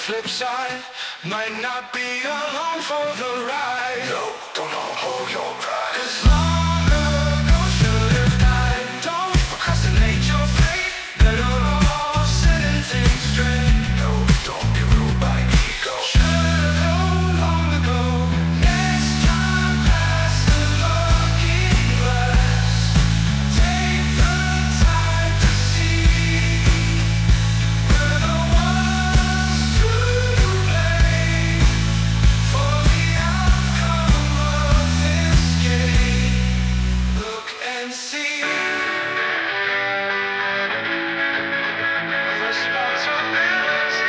flip side, might not be along for the ride. No, don't hold your pride. 'Cause long ago should have died. Don't procrastinate your fate. Better off setting things straight. No, don't be ruled by ego. Should've known long ago. Next time, pass the looking glass. Take the time to see. We're the ones to blame for the outcome of this game. Look and see. Responsibility.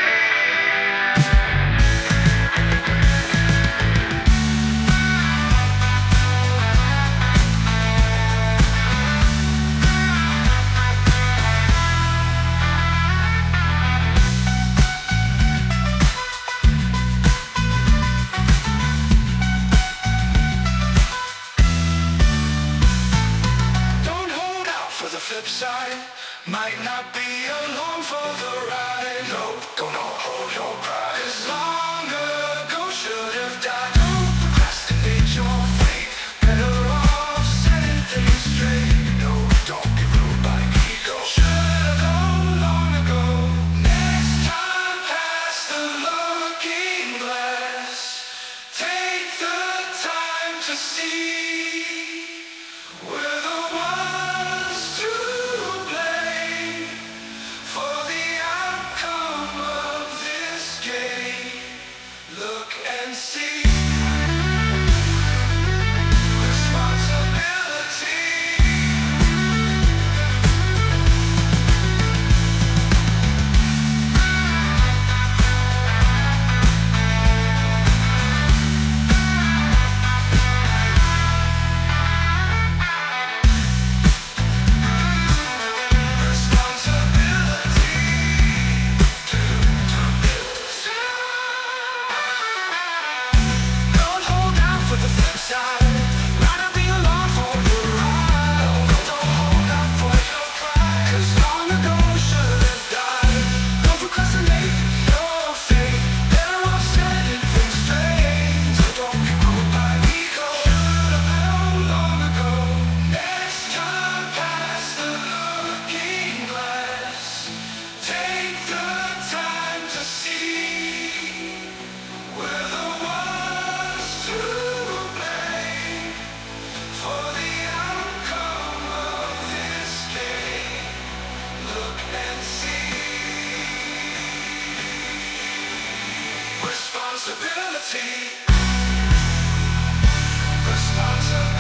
Don't hold out for the flip side. Might not be along for the ride. No, don't hold your pride. 'Cause long ago should have died. Don't procrastinate your fate. Better off setting things straight. No, don't be ruled by ego. Should've known long ago. Next time, pass the looking glass. Take the time to see. We're the ones to blame for the outcome of this game. Look and see. Responsibility. Don't hold out for the flip side. Rather be along for the ride. Don't hold out for your pride. 'Cause long ago should have died. Don't procrastinate your fate. Better off setting things straight. So don't be ruled by ego. Should've known long ago. Next time, pass the looking glass. Take the time to see. We're the ones to blame for the outcome of this game. Look and see. Responsibility. Responsibility.